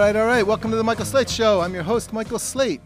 All right. Welcome to the Michael Slate Show. I'm your host, Michael Slate.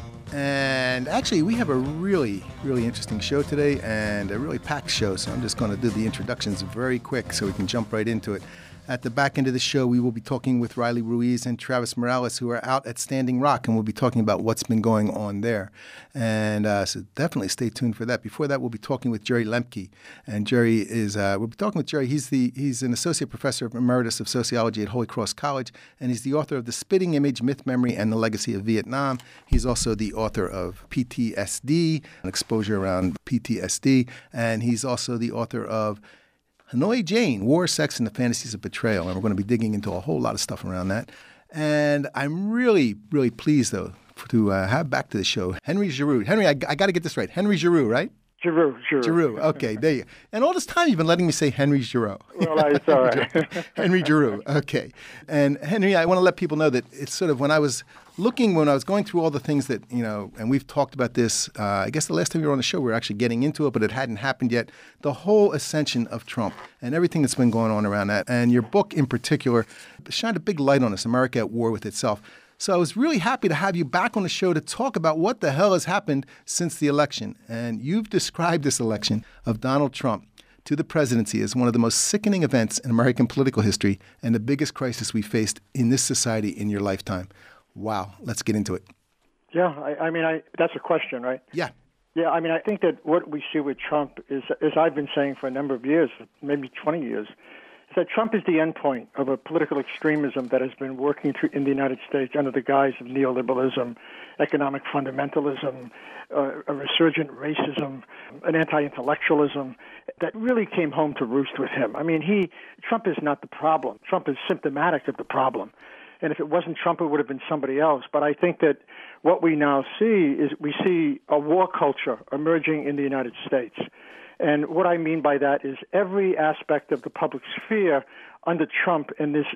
And actually, we have a really, really interesting show today and a really packed show. So I'm just going to do the introductions very quick so we can jump right into it. At the back end of the show, we will be talking with Riley Ruiz and Travis Morales, who are out at Standing Rock, and we'll be talking about what's been going on there. And so definitely stay tuned for that. Before that, we'll be talking with Jerry Lemke. And Jerry is, we'll be talking with Jerry. He's an associate professor emeritus of sociology at Holy Cross College, and he's the author of The Spitting Image, Myth, Memory, and the Legacy of Vietnam. He's also the author of PTSD, an exposure around PTSD, and he's also the author of Hanoi Jane, War, Sex, and the Fantasies of Betrayal. And we're going to be digging into a whole lot of stuff around that. And I'm really, really pleased, though, to have back to the show Henry Giroux. Henry, I got to get this right. Henry Giroux, right? Giroux. Okay, there you go. And all this time you've been letting me say Henry Giroux. Well, it's all right. Henry Giroux. Okay. And Henry, I want to let people know that it's sort of when I was going through all the things that, and we've talked about this, I guess the last time you were on the show, we were actually getting into it, but it hadn't happened yet. The whole ascension of Trump and everything that's been going on around that. And your book in particular shined a big light on this, America at War with Itself. So I was really happy to have you back on the show to talk about what the hell has happened since the election. And you've described this election of Donald Trump to the presidency as one of the most sickening events in American political history and the biggest crisis we faced in this society in your lifetime. Wow. Let's get into it. Yeah, I mean, that's a question, right? Yeah. Yeah, I mean, I think that what we see with Trump is, as I've been saying for a number of years, maybe 20 years, is that Trump is the endpoint of a political extremism that has been working through in the United States under the guise of neoliberalism, economic fundamentalism, a resurgent racism, an anti-intellectualism that really came home to roost with him. I mean, Trump is not the problem. Trump is symptomatic of the problem. And if it wasn't Trump, it would have been somebody else. But I think that what we now see is we see a war culture emerging in the United States. And what I mean by that is every aspect of the public sphere under Trump and this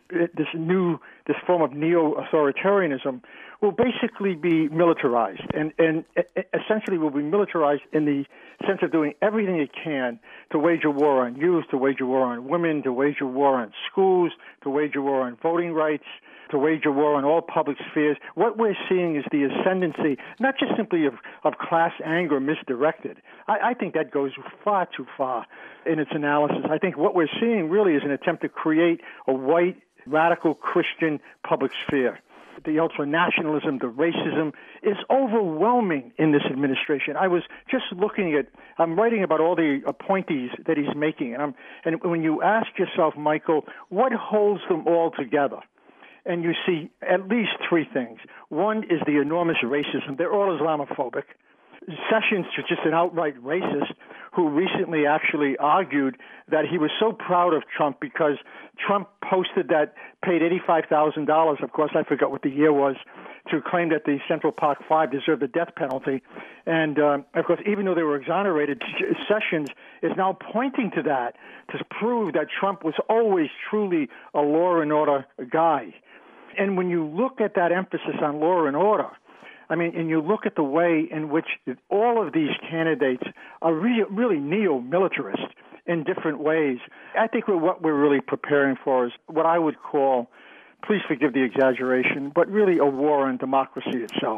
form of neo-authoritarianism will basically be militarized and essentially will be militarized in the sense of doing everything it can to wage a war on youth, to wage a war on women, to wage a war on schools, to wage a war on voting rights, to wage a war on all public spheres. What we're seeing is the ascendancy, not just simply of class anger misdirected. I think that goes far too far in its analysis. I think what we're seeing really is an attempt to create a white, radical Christian public sphere. The ultranationalism, the racism is overwhelming in this administration. I was just I'm writing about all the appointees that he's making. And when you ask yourself, Michael, what holds them all together? And you see at least three things. One is the enormous racism. They're all Islamophobic. Sessions is just an outright racist who recently actually argued that he was so proud of Trump because Trump posted that paid $85,000, of course, I forgot what the year was, to claim that the Central Park Five deserved the death penalty. And, of course, even though they were exonerated, Sessions is now pointing to that to prove that Trump was always truly a law and order guy. And when you look at that emphasis on law and order, I mean, and you look at the way in which all of these candidates are really neo-militarist in different ways, I think what we're really preparing for is what I would call, please forgive the exaggeration, but really a war on democracy itself.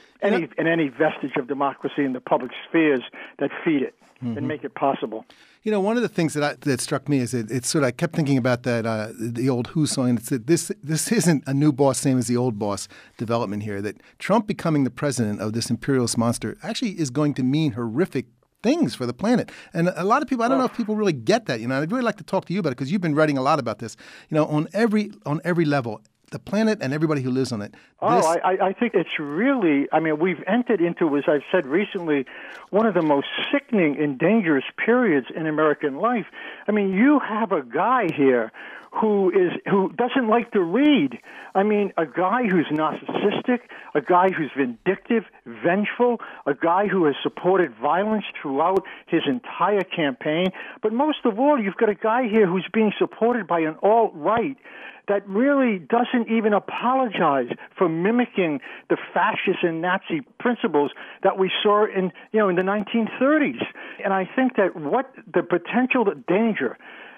Any vestige of democracy in the public spheres that feed it and make it possible. One of the things that struck me is it's sort of, I kept thinking about that the old Who song. It's that this isn't a new boss, same as the old boss development here. That Trump becoming the president of this imperialist monster actually is going to mean horrific things for the planet. And a lot of people, I don't know if people really get that. I'd really like to talk to you about it because you've been writing a lot about this. On every level. The planet and everybody who lives on it. I think it's really, we've entered into, as I've said recently, one of the most sickening and dangerous periods in American life. You have a guy here who doesn't like to read. A guy who's narcissistic, a guy who's vindictive, vengeful, a guy who has supported violence throughout his entire campaign. But most of all, you've got a guy here who's being supported by an alt-right that really doesn't even apologize for mimicking the fascist and Nazi principles that we saw in the 1930s. And I think that what the potential danger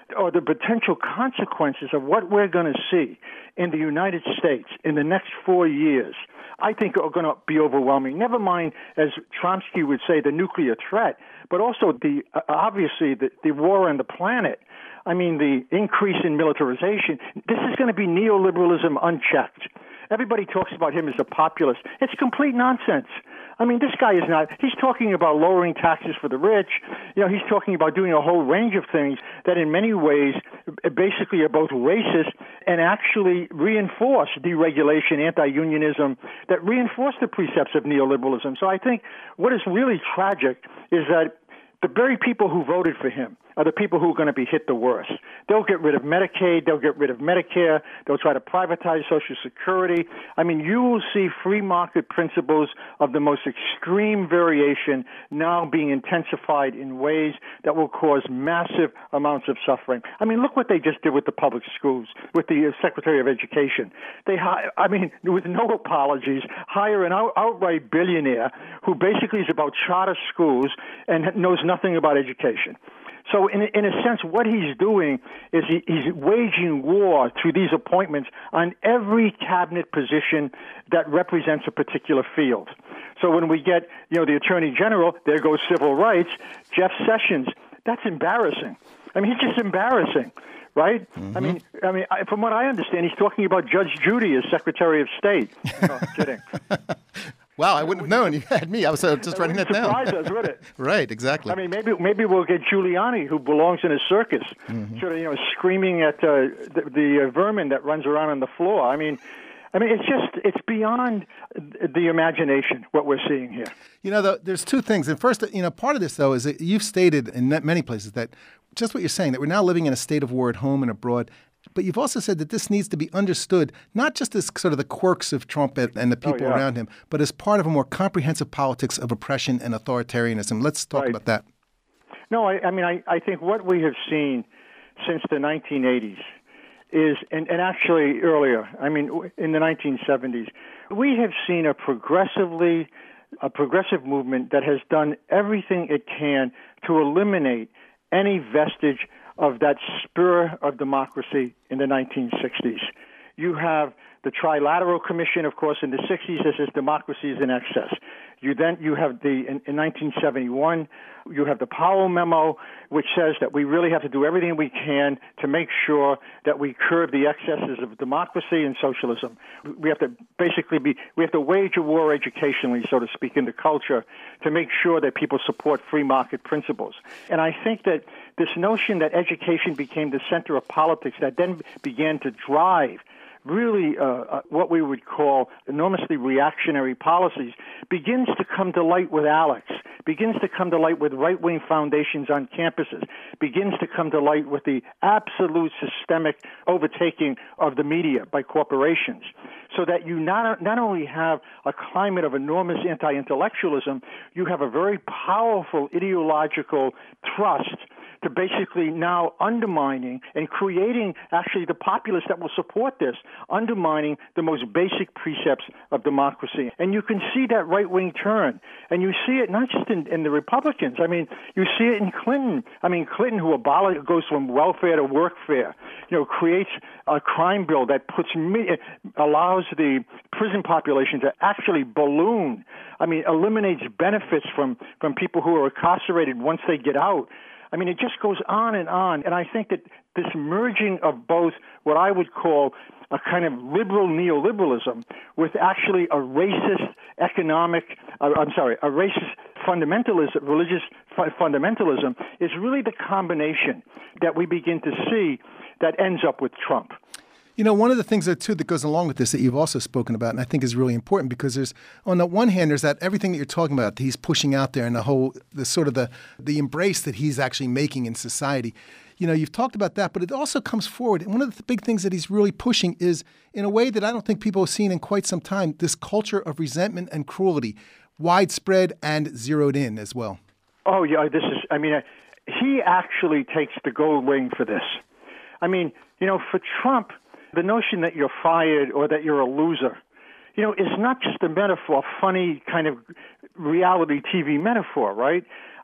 or the potential consequences of what we're going to see in the United States in the next 4 years, I think are going to be overwhelming. Never mind, as Chomsky would say, the nuclear threat, but also obviously the war on the planet. I mean, the increase in militarization. This is going to be neoliberalism unchecked. Everybody talks about him as a populist. It's complete nonsense. I mean, this guy is not. He's talking about lowering taxes for the rich. He's talking about doing a whole range of things that in many ways basically are both racist and actually reinforce deregulation, anti-unionism, that reinforce the precepts of neoliberalism. So I think what is really tragic is that the very people who voted for him are the people who are going to be hit the worst. They'll get rid of Medicaid. They'll get rid of Medicare. They'll try to privatize Social Security. I mean, you will see free market principles of the most extreme variation now being intensified in ways that will cause massive amounts of suffering. I mean, look what they just did with the public schools, with the Secretary of Education. With no apologies, hire an outright billionaire who basically is about charter schools and knows nothing about education. So in a sense, what he's doing is he's waging war through these appointments on every cabinet position that represents a particular field. So when we get, the Attorney General, there goes civil rights, Jeff Sessions, that's embarrassing. I mean, he's just embarrassing, right? Mm-hmm. I mean, from what I understand, he's talking about Judge Judy as Secretary of State. No, I'm kidding. Wow, I wouldn't have known. You had me. I was just writing that down. Surprise us, would it? Right, exactly. I mean, maybe we'll get Giuliani, who belongs in a circus, sort of, screaming at the vermin that runs around on the floor. I mean, it's beyond the imagination what we're seeing here. There's two things. And first, part of this, though, is that you've stated in many places that just what you're saying, that we're now living in a state of war at home and abroad. But you've also said that this needs to be understood, not just as sort of the quirks of Trump and the people around him, but as part of a more comprehensive politics of oppression and authoritarianism. Let's talk about that. No, I think what we have seen since the 1980s is, and actually earlier, in the 1970s, we have seen a progressive movement that has done everything it can to eliminate any vestige of that spur of democracy in the 1960s. You have the Trilateral Commission, of course, in the 60s that says democracy is in excess. You have in 1971, you have the Powell Memo, which says that we really have to do everything we can to make sure that we curb the excesses of democracy and socialism. We have to wage a war educationally, so to speak, in the culture to make sure that people support free market principles. And I think that this notion that education became the center of politics that then began to drive really what we would call enormously reactionary policies begins to come to light with Alex, begins to come to light with right-wing foundations on campuses, begins to come to light with the absolute systemic overtaking of the media by corporations, so that you not only have a climate of enormous anti-intellectualism, you have a very powerful ideological thrust to basically now undermining and creating actually the populace that will support this, undermining the most basic precepts of democracy. And you can see that right-wing turn. And you see it not just in the Republicans. You see it in Clinton. Clinton, who goes from welfare to workfare, creates a crime bill that allows the prison population to actually balloon. Eliminates benefits from people who are incarcerated once they get out. It just goes on. And I think that this merging of both what I would call a kind of liberal neoliberalism with actually a racist racist fundamentalism, religious fundamentalism, is really the combination that we begin to see that ends up with Trump. One of the things that goes along with this that you've also spoken about, and I think is really important, because there's, on the one hand, there's that everything that you're talking about that he's pushing out there and the embrace that he's actually making in society. You've talked about that, but it also comes forward. And one of the big things that he's really pushing is, in a way that I don't think people have seen in quite some time, this culture of resentment and cruelty, widespread and zeroed in as well. Oh, yeah, he actually takes the gold wing for this. For Trump, the notion that you're fired or that you're a loser, is not just a metaphor, funny kind of reality TV metaphor, right?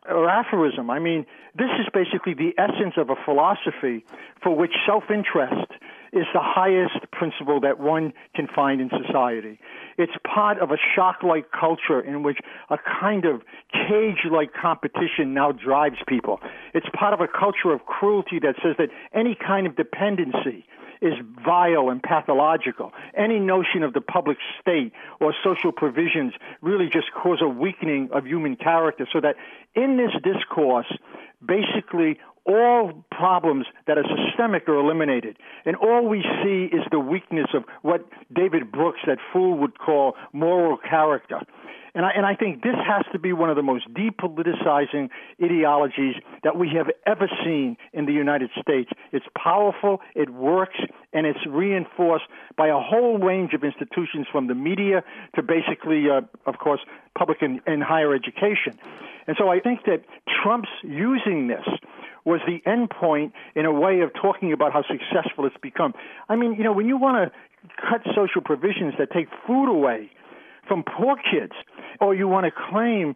or aphorism. I mean, this is basically the essence of a philosophy for which self-interest is the highest principle that one can find in society. It's part of a shock-like culture in which a kind of cage-like competition now drives people. It's part of a culture of cruelty that says that any kind of dependency is vile and pathological. Any notion of the public state or social provisions really just cause a weakening of human character, so that in this discourse, basically all problems that are systemic are eliminated. And all we see is the weakness of what David Brooks, that fool, would call moral character. And I think this has to be one of the most depoliticizing ideologies that we have ever seen in the United States. It's powerful, it works, and it's reinforced by a whole range of institutions, from the media to basically, of course, public and higher education. And so I think that Trump's using this was the end point in a way of talking about how successful it's become. I mean, when you want to cut social provisions that take food away from poor kids, or you want to claim,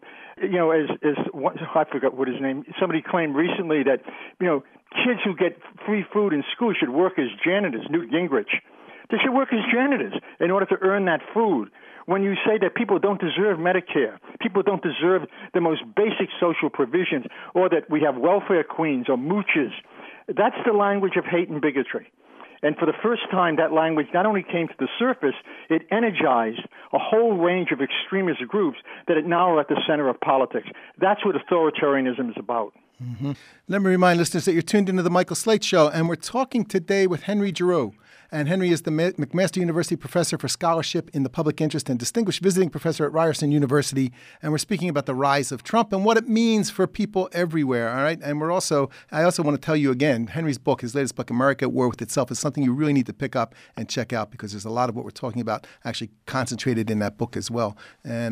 I forgot what his name, somebody claimed recently that, kids who get free food in school should work as janitors, Newt Gingrich. They should work as janitors in order to earn that food. When you say that people don't deserve Medicare, people don't deserve the most basic social provisions, or that we have welfare queens or mooches, that's the language of hate and bigotry. And for the first time, that language not only came to the surface, it energized a whole range of extremist groups that now are at the center of politics. That's what authoritarianism is about. Mm-hmm. Let me remind listeners that you're tuned into the Michael Slate Show, and we're talking today with Henry Giroux. And Henry is the McMaster University Professor for Scholarship in the Public Interest and Distinguished Visiting Professor at Ryerson University. And we're speaking about the rise of Trump and what it means for people everywhere, all right? And I also want to tell you again, Henry's book, his latest book, America at War with Itself, is something you really need to pick up and check out, because there's a lot of what we're talking about actually concentrated in that book as well. And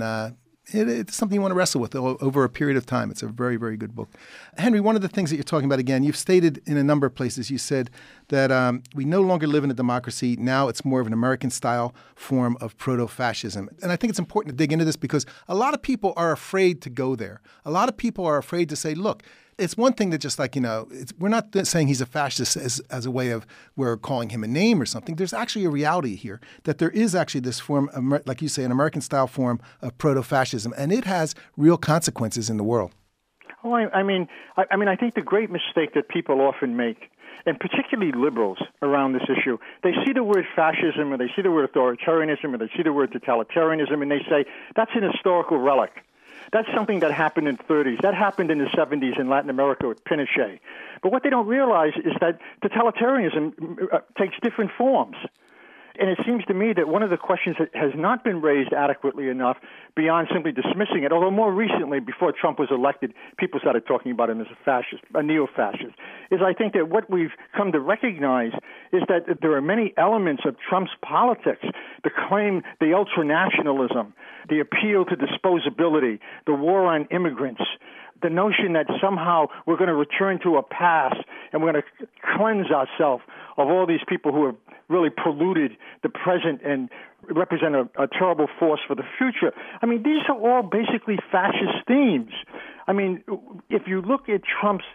it's something you want to wrestle with over a period of time. It's a very, very good book. Henry, one of the things that you're talking about, again, you've stated in a number of places, you said that we no longer live in a democracy. Now it's more of an American-style form of proto-fascism. And I think it's important to dig into this, because a lot of people are afraid to go there. A lot of people are afraid to say, look, it's one thing that just we're not saying he's a fascist as a way of we're calling him a name or something. There's actually a reality here that there is actually this form, like you say, an American-style form of proto-fascism, and it has real consequences in the world. Oh, I mean, I think the great mistake that people often make, and particularly liberals around this issue, they see the word fascism, or they see the word authoritarianism, or they see the word totalitarianism, and they say, that's an historical relic. That's something that happened in the 30s. That happened in the 70s in Latin America with Pinochet. But what they don't realize is that totalitarianism takes different forms. And it seems to me that one of the questions that has not been raised adequately enough, beyond simply dismissing it, although more recently, before Trump was elected, people started talking about him as a fascist, a neo-fascist, is I think that what we've come to recognize is that there are many elements of Trump's politics, the claim, the ultranationalism, the appeal to disposability, the war on immigrants, the notion that somehow we're going to return to a past and we're going to cleanse ourselves of all these people who have really polluted the present and represent a terrible force for the future. I mean, these are all basically fascist themes. I mean, if you look at Trump's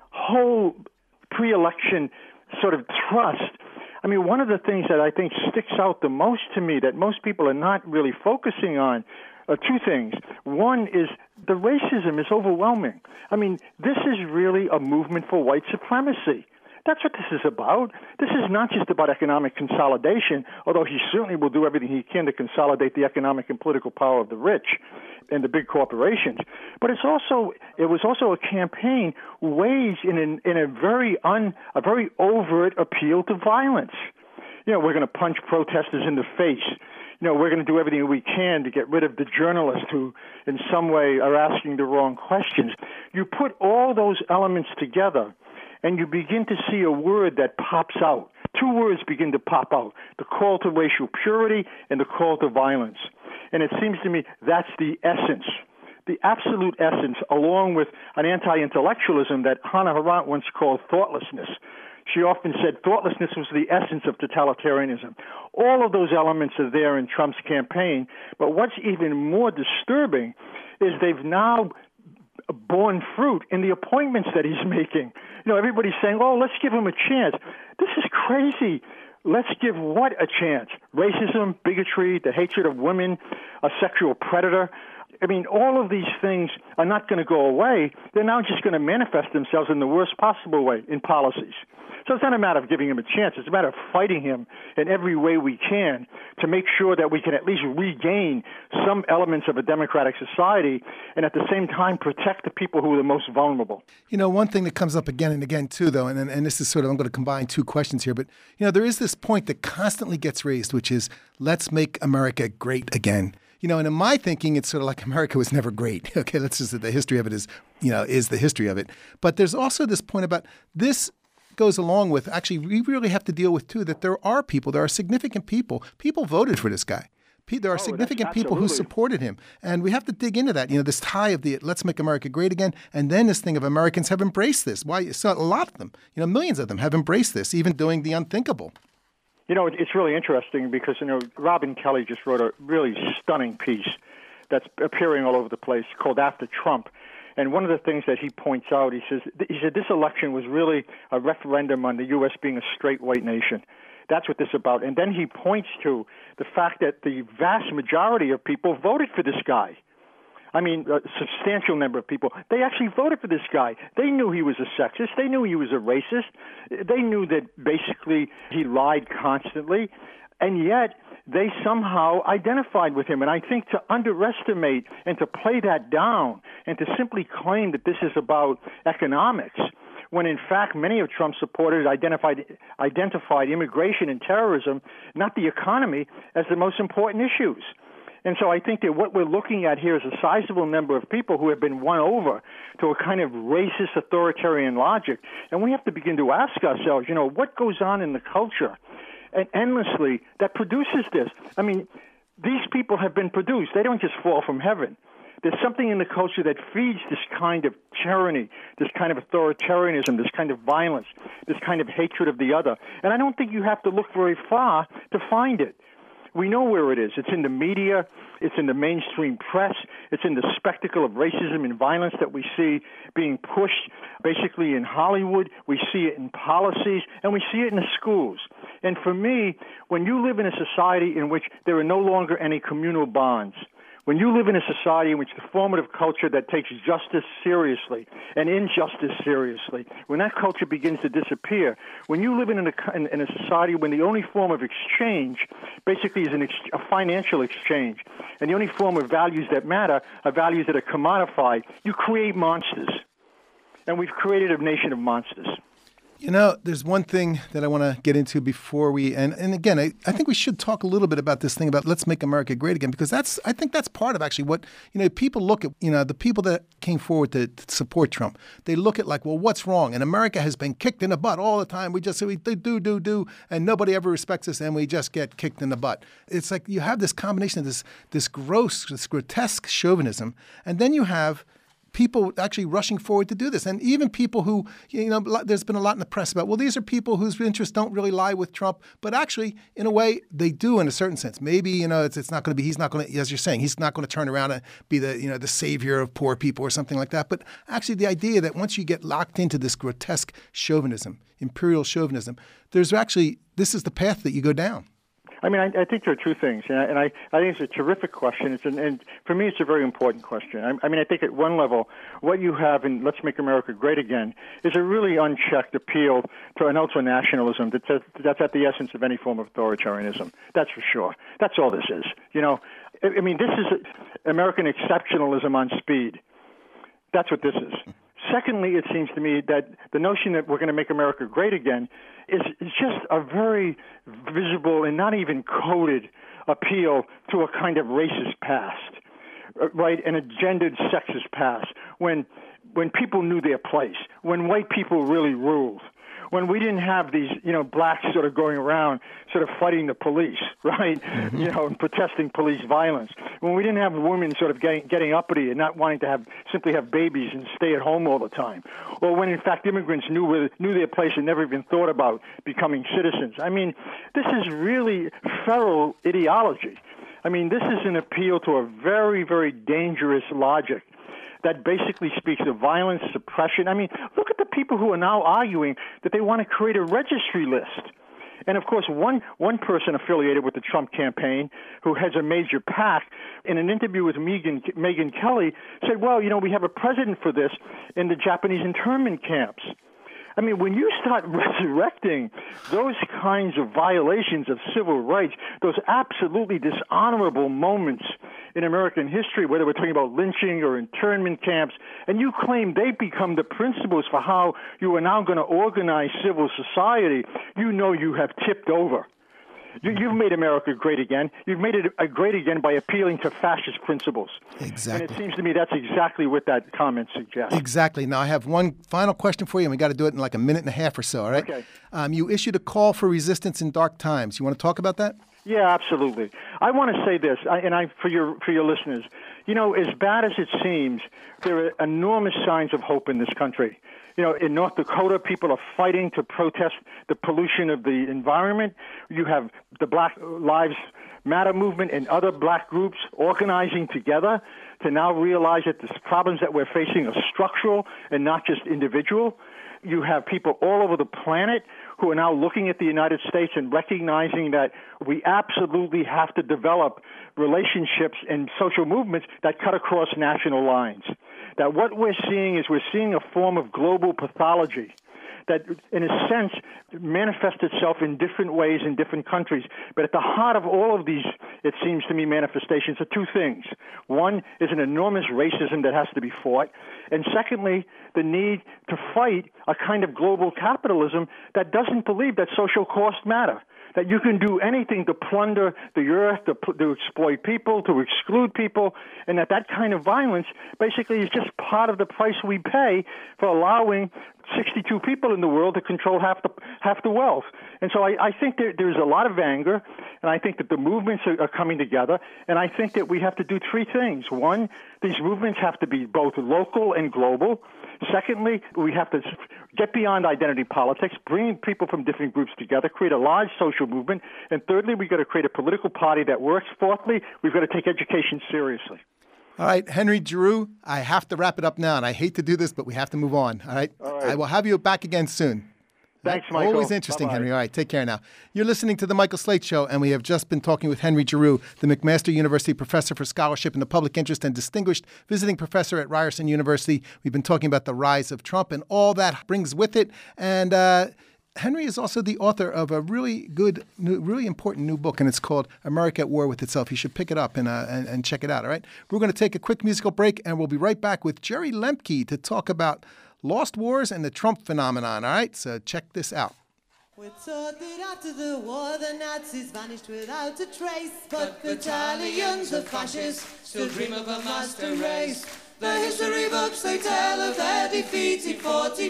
whole pre-election sort of thrust, I mean, one of the things that I think sticks out the most to me that most people are not really focusing on are two things. One is the racism is overwhelming. I mean, this is really a movement for white supremacy. That's what this is about. This is not just about economic consolidation, although he certainly will do everything he can to consolidate the economic and political power of the rich and the big corporations. But it was also a campaign waged in a very overt appeal to violence. We're going to punch protesters in the face. We're going to do everything we can to get rid of the journalists who in some way are asking the wrong questions. You put all those elements together, and you begin to see a word that pops out. Two words begin to pop out, the call to racial purity and the call to violence. And it seems to me that's the essence, the absolute essence, along with an anti-intellectualism that Hannah Arendt once called thoughtlessness. She often said thoughtlessness was the essence of totalitarianism. All of those elements are there in Trump's campaign, but what's even more disturbing is they've now borne fruit in the appointments that he's making. Everybody's saying, oh, let's give him a chance. This is crazy. Let's give what a chance? Racism, bigotry, the hatred of women, a sexual predator. I mean, all of these things are not going to go away. They're now just going to manifest themselves in the worst possible way in policies. So it's not a matter of giving him a chance. It's a matter of fighting him in every way we can to make sure that we can at least regain some elements of a democratic society and at the same time protect the people who are the most vulnerable. One thing that comes up again and again, too, though, and this is sort of, I'm going to combine two questions here, but, there is this point that constantly gets raised, which is, let's make America great again. And in my thinking, it's sort of like America was never great. Okay, let's just say the history of it is the history of it. But there's also this point about this goes along with, actually, we really have to deal with, too, that there are significant people. People voted for this guy. There are significant people who supported him. And we have to dig into that. This tie of the let's make America great again. And then this thing of Americans have embraced this. Why? So a lot of them, millions of them have embraced this, even doing the unthinkable. It's really interesting because, Robin Kelly just wrote a really stunning piece that's appearing all over the place called After Trump. And one of the things that he points out, he said this election was really a referendum on the U.S. being a straight white nation. That's what this is about. And then he points to the fact that the vast majority of people voted for this guy. I mean, a substantial number of people. They actually voted for this guy. They knew he was a sexist. They knew he was a racist. They knew that basically he lied constantly. And yet they somehow identified with him. And I think to underestimate and to play that down and to simply claim that this is about economics, when in fact many of Trump's supporters identified immigration and terrorism, not the economy, as the most important issues. And so I think that what we're looking at here is a sizable number of people who have been won over to a kind of racist authoritarian logic. And we have to begin to ask ourselves, what goes on in the culture and endlessly that produces this? I mean, these people have been produced. They don't just fall from heaven. There's something in the culture that feeds this kind of tyranny, this kind of authoritarianism, this kind of violence, this kind of hatred of the other. And I don't think you have to look very far to find it. We know where it is. It's in the media. It's in the mainstream press. It's in the spectacle of racism and violence that we see being pushed basically in Hollywood. We see it in policies, and we see it in the schools. And for me, when you live in a society in which there are no longer any communal bonds, when you live in a society in which the formative culture that takes justice seriously and injustice seriously, when that culture begins to disappear, when you live in a society when the only form of exchange basically is a financial exchange, and the only form of values that matter are values that are commodified, you create monsters. And we've created a nation of monsters. There's one thing that I want to get into before we and again, I think we should talk a little bit about this thing about let's make America great again, because I think that's part of actually what, people look at, the people that came forward to support Trump. They look at like, well, what's wrong? And America has been kicked in the butt all the time. We just say we do, and nobody ever respects us, and we just get kicked in the butt. It's like you have this combination of this grotesque chauvinism, and then you have people actually rushing forward to do this. And even people who, there's been a lot in the press about, well, these are people whose interests don't really lie with Trump. But actually, in a way, they do in a certain sense. Maybe, it's not going to be, he's not going to, as you're saying, he's not going to turn around and be the savior of poor people or something like that. But actually, the idea that once you get locked into this grotesque chauvinism, imperial chauvinism, this is the path that you go down. I mean, I think there are two things, and I think it's a terrific question. And for me, it's a very important question. I think at one level, what you have in Let's Make America Great Again is a really unchecked appeal to an ultranationalism that's at the essence of any form of authoritarianism. That's for sure. That's all this is. This is American exceptionalism on speed. That's what this is. Secondly, it seems to me that the notion that we're going to make America great again is just a very visible and not even coded appeal to a kind of racist past, right? And a gendered sexist past when people knew their place, when white people really ruled, when we didn't have these, blacks sort of going around sort of fighting the police, right? Mm-hmm. And protesting police violence. When we didn't have women sort of getting uppity and not wanting to simply have babies and stay at home all the time. Or when, in fact, immigrants knew their place and never even thought about becoming citizens. I mean, this is really feral ideology. I mean, this is an appeal to a very, very dangerous logic that basically speaks of violence, suppression. I mean, look at the people who are now arguing that they want to create a registry list. And, of course, one person affiliated with the Trump campaign who has a major PAC, in an interview with Megyn Kelly, said, well, we have a precedent for this in the Japanese internment camps. I mean, when you start resurrecting those kinds of violations of civil rights, those absolutely dishonorable moments in American history, whether we're talking about lynching or internment camps, and you claim they become the principles for how you are now going to organize civil society, you have tipped over. You've made America great again. You've made it great again by appealing to fascist principles. Exactly. And it seems to me that's exactly what that comment suggests. Exactly. Now, I have one final question for you, and we got to do it in like a minute and a half or so, all right? Okay. You issued a call for resistance in dark times. You want to talk about that? Yeah, absolutely. I want to say this, for your listeners, as bad as it seems, there are enormous signs of hope in this country. In North Dakota, people are fighting to protest the pollution of the environment. You have the Black Lives Matter movement and other black groups organizing together to now realize that the problems that we're facing are structural and not just individual. You have people all over the planet who are now looking at the United States and recognizing that we absolutely have to develop relationships and social movements that cut across national lines. That what we're seeing is a form of global pathology that, in a sense, manifests itself in different ways in different countries. But at the heart of all of these, it seems to me, manifestations are two things. One is an enormous racism that has to be fought. And secondly, the need to fight a kind of global capitalism that doesn't believe that social costs matter, that you can do anything to plunder the earth, to exploit people, to exclude people, and that kind of violence basically is just part of the price we pay for allowing 62 people in the world to control half the wealth. And so I think there's a lot of anger, and I think that the movements are coming together, and I think that we have to do three things. One, these movements have to be both local and global. Secondly, we have to get beyond identity politics, bring people from different groups together, create a large social movement. And thirdly, we've got to create a political party that works. Fourthly, we've got to take education seriously. All right, Henry Giroux, I have to wrap it up now, and I hate to do this, but we have to move on. All right? I will have you back again soon. Thanks, Michael. Always interesting, Bye-bye. Henry. All right, take care now. You're listening to The Michael Slate Show, and we have just been talking with Henry Giroux, the McMaster University Professor for Scholarship in the Public Interest and Distinguished Visiting Professor at Ryerson University. We've been talking about the rise of Trump and all that brings with it. And Henry is also the author of a really good, really important new book, and it's called America at War with Itself. You should pick it up and check it out, all right? We're going to take a quick musical break, and we'll be right back with Jerry Lemke to talk about Lost Wars and the Trump phenomenon, all right? So check this out. We're taught that after the war the Nazis vanished without a trace, but battalions of fascists still dream of a master race. The history books, they tell of their defeat in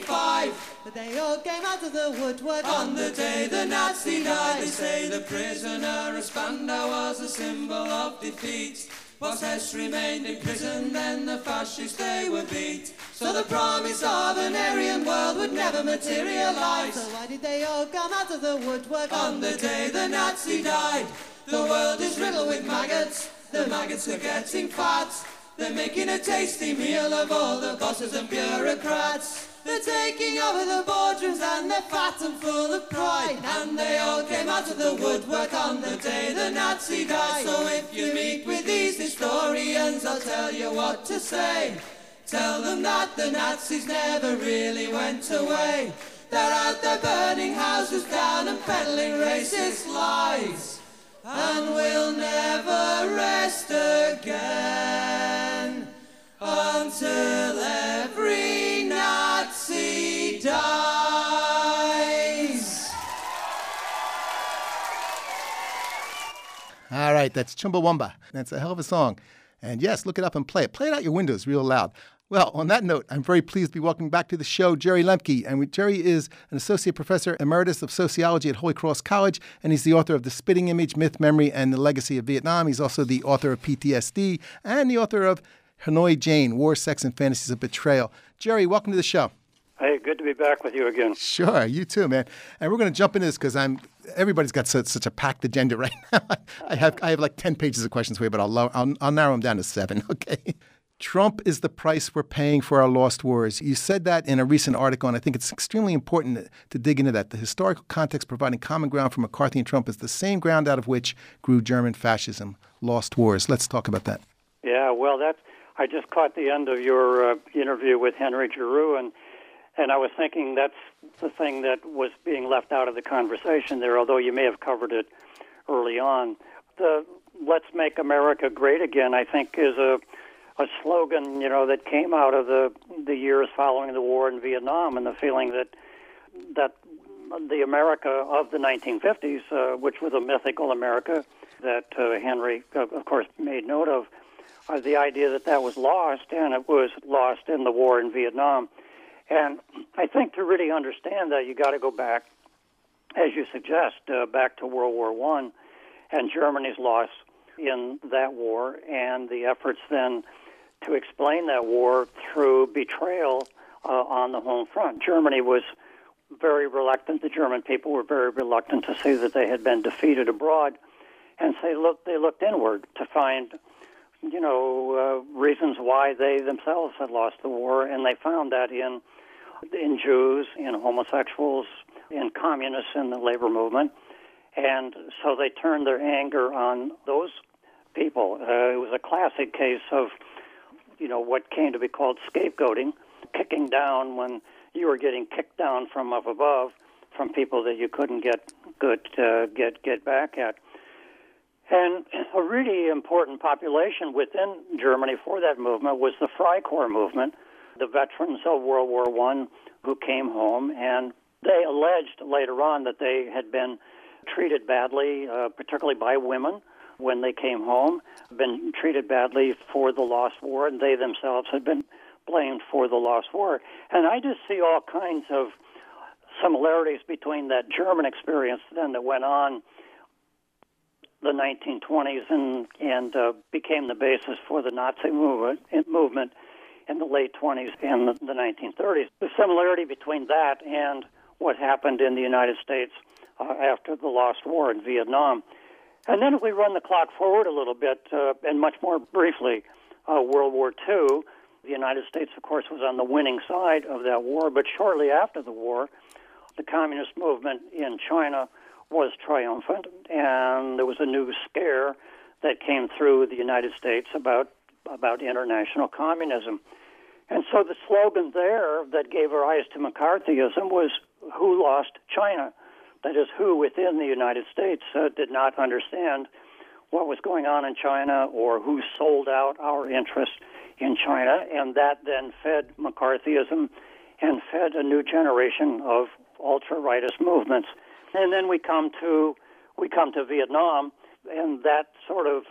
45, but they all came out of the woodwork on the day the Nazi died. They say the prisoner of Spandau was a symbol of defeat. Was Hess remained in prison, then the fascists they were beat. So the promise of an Aryan world would never materialize. So why did they all come out of the woodwork on the day the Nazi died? The world is riddled with maggots, the maggots are getting fat. They're making a tasty meal of all the bosses and bureaucrats. They're taking over the boardrooms and they're fat and full of pride. And they all came out of the woodwork on the day the Nazi died. So if you meet with these historians, I'll tell you what to say. Tell them that the Nazis never really went away. They're out there burning houses down and peddling racist lies. And we'll never rest again until every Nazi dies. All right, that's Chumbawamba. That's a hell of a song. And yes, look it up and play it. Play it out your windows real loud. Well, on that note, I'm very pleased to be welcoming back to the show Jerry Lemke. And Jerry is an associate professor emeritus of sociology at Holy Cross College, and he's the author of The Spitting Image, Myth, Memory, and the Legacy of Vietnam. He's also the author of PTSD and the author of Hanoi Jane, War, Sex, and Fantasies of Betrayal. Jerry, welcome to the show. Hey, good to be back with you again. Sure, you too, man. And we're going to jump into this because everybody's got such a packed agenda right now. I have like 10 pages of questions for you, but I'll narrow them down to 7, okay? Trump is the price we're paying for our lost wars. You said that in a recent article, and I think it's extremely important to dig into that. The historical context providing common ground for McCarthy and Trump is the same ground out of which grew German fascism. Lost wars. Let's talk about that. Yeah, well, I just caught the end of your interview with Henry Giroux, and I was thinking that's the thing that was being left out of the conversation there, although you may have covered it early on. The "Let's Make America Great Again," I think, is a slogan, that came out of the years following the war in Vietnam, and the feeling that the America of the 1950s, which was a mythical America that Henry, of course, made note of, the idea that was lost, and it was lost in the war in Vietnam. And I think to really understand that, you got to go back, as you suggest, back to World War I and Germany's loss in that war, and the efforts then to explain that war through betrayal on the home front. Germany was very reluctant. The German people were very reluctant to say that they had been defeated abroad, and they looked inward to find, reasons why they themselves had lost the war, and they found that in Jews, in homosexuals, in communists, in the labor movement, and so they turned their anger on those people. It was a classic case of what came to be called scapegoating, kicking down when you were getting kicked down from up above, from people that you couldn't get back at. And a really important population within Germany for that movement was the Freikorps movement, the veterans of World War I who came home, and they alleged later on that they had been treated badly, particularly by women, when they came home, been treated badly for the lost war, and they themselves had been blamed for the lost war. And I just see all kinds of similarities between that German experience then that went on the 1920s and became the basis for the Nazi movement in the late 20s and the 1930s. The similarity between that and what happened in the United States after the lost war in Vietnam. And then if we run the clock forward a little bit, and much more briefly, World War II, the United States, of course, was on the winning side of that war, but shortly after the war, the communist movement in China was triumphant, and there was a new scare that came through the United States about international communism. And so the slogan there that gave rise to McCarthyism was, "Who lost China?" That is, who within the United States did not understand what was going on in China, or who sold out our interest in China, and that then fed McCarthyism and fed a new generation of ultra-rightist movements. And then we come to Vietnam, and that sort of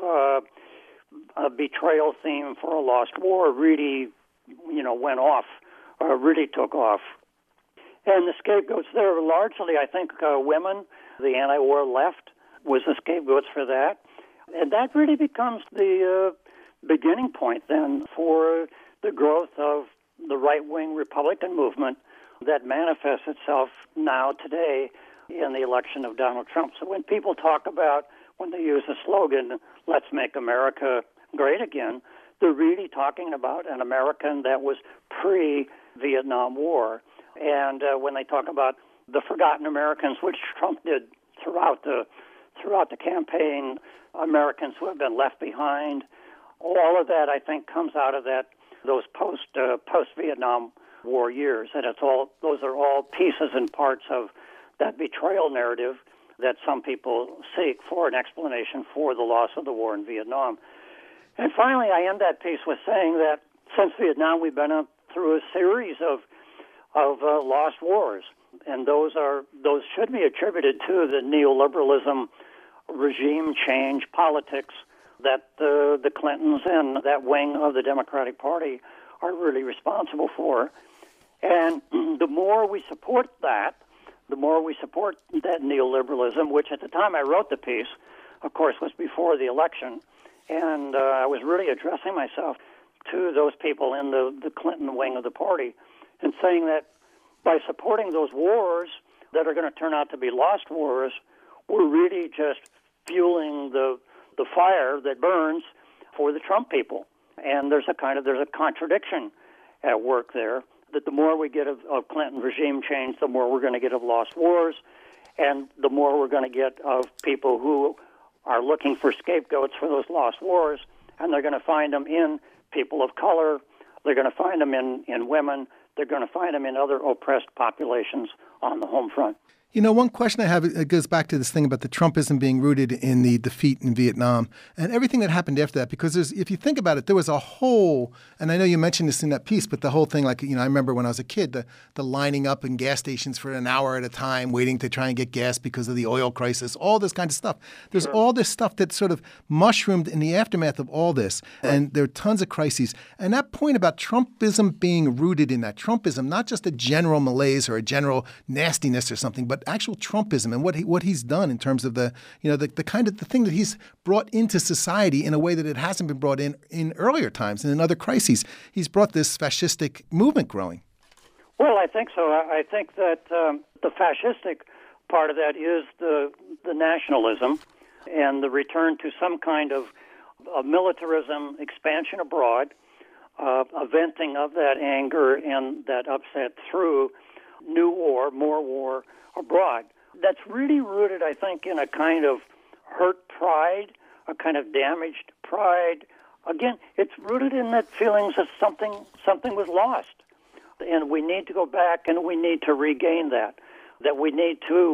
a betrayal theme for a lost war really, went off, really took off. And the scapegoats there were largely, I think, women. The anti-war left was the scapegoats for that. And that really becomes the beginning point then for the growth of the right-wing Republican movement that manifests itself now today in the election of Donald Trump. So when people talk about, when they use the slogan, "Let's make America great again," they're really talking about an American that was pre-Vietnam War. And when they talk about the forgotten Americans, which Trump did throughout the campaign, Americans who have been left behind, all of that, I think, comes out of those post-Vietnam War years, and those are all pieces and parts of that betrayal narrative that some people seek for an explanation for the loss of the war in Vietnam. And finally, I end that piece with saying that since Vietnam, we've been through a series of lost wars, and those should be attributed to the neoliberalism, regime change, politics that the Clintons and that wing of the Democratic Party are really responsible for. And the more we support that, the more we support that neoliberalism, which at the time I wrote the piece, of course, was before the election, and I was really addressing myself to those people in the Clinton wing of the party and saying that by supporting those wars that are going to turn out to be lost wars, we're really just fueling the fire that burns for the Trump people. And there's a contradiction at work there, that the more we get of Clinton regime change, the more we're going to get of lost wars, and the more we're going to get of people who are looking for scapegoats for those lost wars, and they're going to find them in people of color, they're going to find them in women, they're going to find them in other oppressed populations on the home front. You know, one question I have, it goes back to this thing about the Trumpism being rooted in the defeat in Vietnam and everything that happened after that. Because if you think about it, there was a whole, and I know you mentioned this in that piece, but the whole thing, like, you know, I remember when I was a kid, the lining up in gas stations for an hour at a time, waiting to try and get gas because of the oil crisis, all this kind of stuff. There's all this stuff that sort of mushroomed in the aftermath of all this. And there are tons of crises. And that point about Trumpism being rooted in that Trumpism, not just a general malaise or a general nastiness or something, but actual Trumpism and what he's done in terms of the kind of the thing that he's brought into society in a way that it hasn't been brought in earlier times and in other crises. He's brought this fascistic movement growing. Well, I think so. I think that the fascistic part of that is the nationalism and the return to some kind of militarism, expansion abroad, a venting of that anger and that upset through new war, more war abroad. That's really rooted, I think, in a kind of hurt pride, a kind of damaged pride. Again, it's rooted in that feelings that something was lost, and we need to go back and we need to regain that. That we need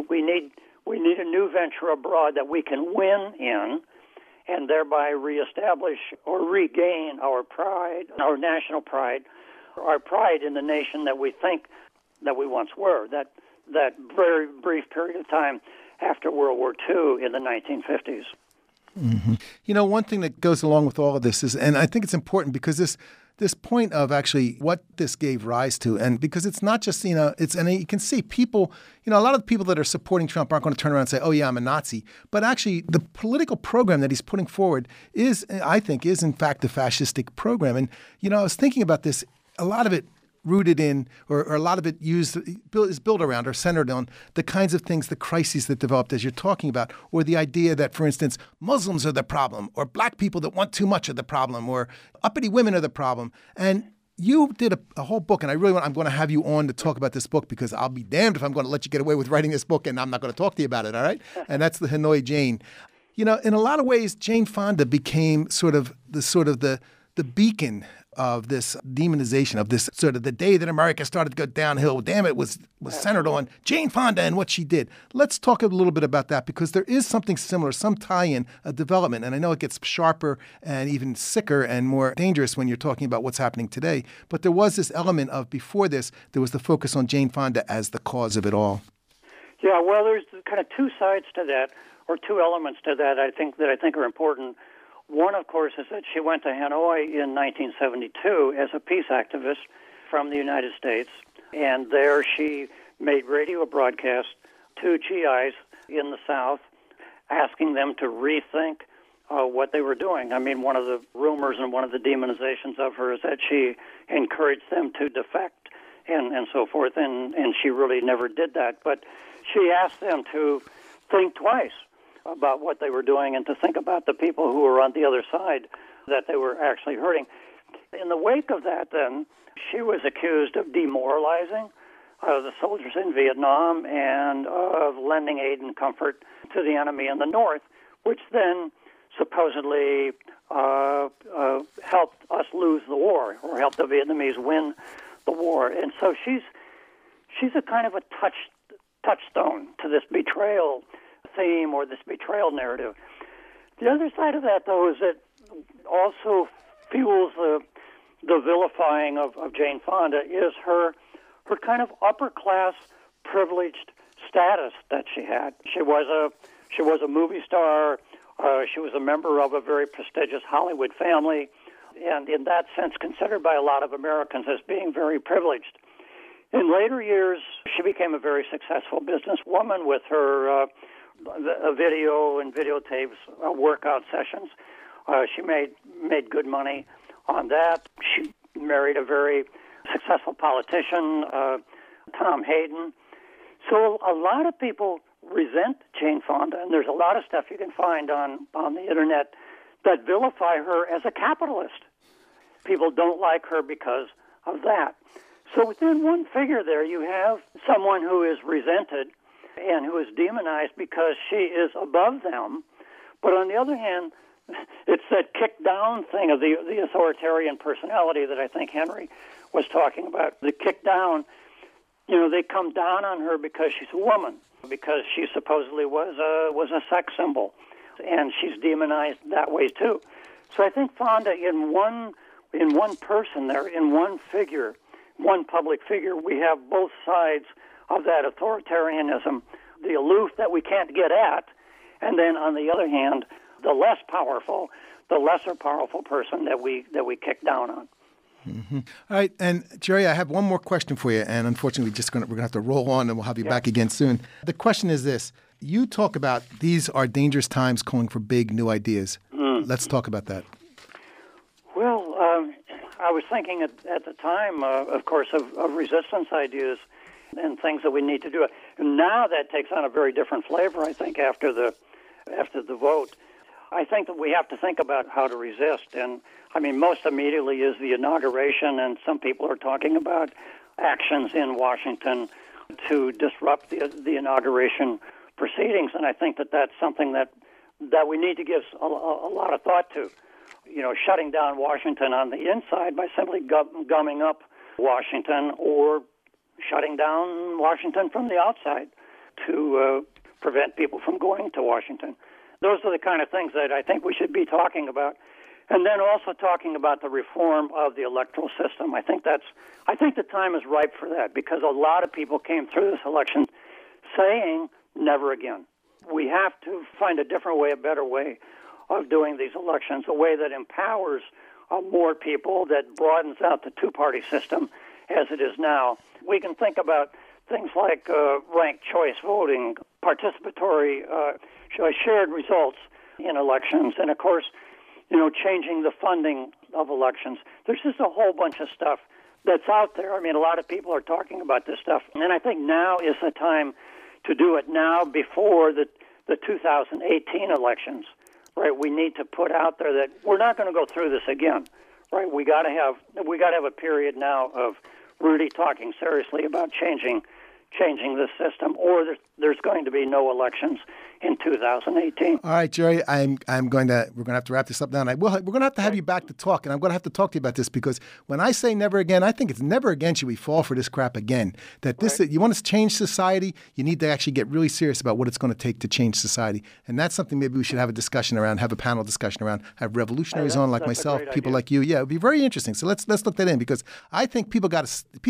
a new venture abroad that we can win in, and thereby reestablish or regain our pride, our national pride, our pride in the nation that we think that we once were. That very brief period of time after World War II in the 1950s. Mm-hmm. You know, one thing that goes along with all of this is, and I think it's important because this point of actually what this gave rise to, and because it's not just, and you can see people, a lot of the people that are supporting Trump aren't going to turn around and say, oh yeah, I'm a Nazi. But actually the political program that he's putting forward is in fact a fascistic program. And, I was thinking about this, a lot of it rooted in, or a lot of it is built around or centered on the kinds of things, the crises that developed as you're talking about, or the idea that, for instance, Muslims are the problem, or black people that want too much are the problem, or uppity women are the problem. And you did a whole book, and I'm going to have you on to talk about this book because I'll be damned if I'm going to let you get away with writing this book and I'm not going to talk to you about it, all right? And that's the Hanoi Jane. In a lot of ways, Jane Fonda became sort of the beacon of this demonization of this sort of the day that America started to go downhill. Damn, it was centered on Jane Fonda and what she did. Let's talk a little bit about that because there is something similar, some tie-in, a development. And I know it gets sharper and even sicker and more dangerous when you're talking about what's happening today. But there was this element of before this, there was the focus on Jane Fonda as the cause of it all. Yeah, well, there's kind of two sides to that, or two elements to that I think are important. One, of course, is that she went to Hanoi in 1972 as a peace activist from the United States, and there she made radio broadcasts to GIs in the South, asking them to rethink what they were doing. I mean, one of the rumors and one of the demonizations of her is that she encouraged them to defect and so forth, and she really never did that. But she asked them to think twice about what they were doing and to think about the people who were on the other side that they were actually hurting. In the wake of that, then, she was accused of demoralizing the soldiers in Vietnam and of lending aid and comfort to the enemy in the North, which then supposedly helped us lose the war or helped the Vietnamese win the war. And so she's a kind of a touchstone to this betrayal theme or this betrayal narrative. The other side of that, though, is that also fuels the vilifying of Jane Fonda is her kind of upper class privileged status that she had. She was a movie star. She was a member of a very prestigious Hollywood family, and in that sense considered by a lot of Americans as being very privileged. In later years, she became a very successful businesswoman with her video and videotapes, workout sessions. She made good money on that. She married a very successful politician, Tom Hayden. So a lot of people resent Jane Fonda, and there's a lot of stuff you can find on the internet that vilify her as a capitalist. people don't like her because of that. So within one figure there, you have someone who is resented and who is demonized because she is above them. But on the other hand, it's that kick-down thing of the authoritarian personality that I think Henry was talking about. The kick-down, they come down on her because she's a woman, because she supposedly was a sex symbol, and she's demonized that way too. So I think Fonda, in one person there, in one figure, one public figure, we have both sides of that authoritarianism, the aloof that we can't get at, and then on the other hand, the less powerful, the lesser powerful person that we kick down on. Mm-hmm. All right, and Jerry, I have one more question for you, and unfortunately, we're going to have to roll on, and we'll have you back again soon. The question is this: you talk about these are dangerous times, calling for big new ideas. Let's talk about that. Well, I was thinking at the time, of course, of resistance ideas and things that we need to do. And now that takes on a very different flavor, I think, after the vote. I think that we have to think about how to resist. And, I mean, most immediately is the inauguration, and some people are talking about actions in Washington to disrupt the inauguration proceedings. And I think that that's something that we need to give a lot of thought to. Shutting down Washington on the inside by simply gumming up Washington, or shutting down Washington from the outside to prevent people from going to Washington. Those are the kind of things that I think we should be talking about. And then also talking about the reform of the electoral system. I think the time is ripe for that, because a lot of people came through this election saying never again. We have to find a different way, a better way of doing these elections, a way that empowers more people, that broadens out the two-party system as it is now. We can think about things like ranked choice voting, participatory shared results in elections, and, of course, changing the funding of elections. There's just a whole bunch of stuff that's out there. I mean, a lot of people are talking about this stuff, and I think now is the time to do it, now before the 2018 elections. Right, we need to put out there that we're not going to go through this again. Right, we got to have a period now of really talking seriously about changing this system, or there's going to be no elections in 2018. All right, Jerry, we're going to have to wrap this up now. And we're going to have you back to talk, and I'm going to have to talk to you about this, because when I say never again, I think it's never again should we fall for this crap again. That you want to change society, you need to actually get really serious about what it's going to take to change society. And that's something maybe we should have a discussion around, have a panel discussion around, have revolutionaries on like myself, people like you. Yeah, it would be very interesting. So let's look that in, because I think people got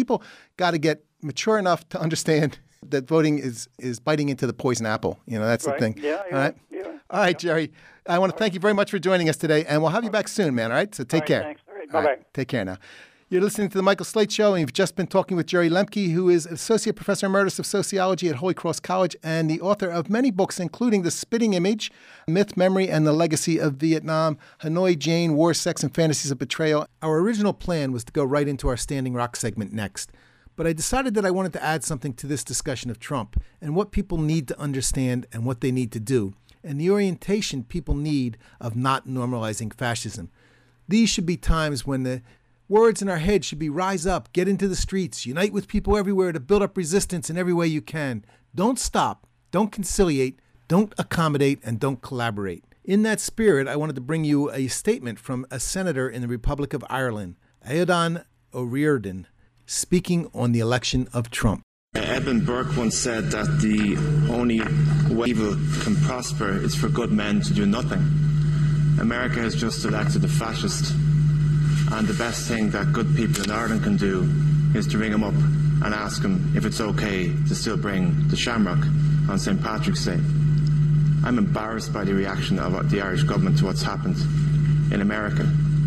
to get mature enough to understand that voting is biting into the poison apple. That's the thing. Yeah. All right. Yeah. All right, Jerry. I want to thank you very much for joining us today, and we'll have you back soon, man. All right. So take care. Thanks. All right. Bye-bye. Right, take care now. You're listening to the Michael Slate Show, and you've just been talking with Jerry Lemke, who is Associate Professor Emeritus of Sociology at Holy Cross College and the author of many books, including The Spitting Image, Myth, Memory, and the Legacy of Vietnam, Hanoi Jane, War, Sex, and Fantasies of Betrayal. Our original plan was to go right into our Standing Rock segment next. But I decided that I wanted to add something to this discussion of Trump and what people need to understand and what they need to do, and the orientation people need of not normalizing fascism. These should be times when the words in our head should be rise up, get into the streets, unite with people everywhere to build up resistance in every way you can. Don't stop, don't conciliate, don't accommodate, and don't collaborate. In that spirit, I wanted to bring you a statement from a senator in the Republic of Ireland, Eoin O'Riordan, speaking on the election of Trump. Edmund Burke once said that the only way evil can prosper is for good men to do nothing. America has just elected a fascist, and the best thing that good people in Ireland can do is to ring him up and ask him if it's okay to still bring the shamrock on St. Patrick's Day. I'm embarrassed by the reaction of the Irish government to what's happened in America.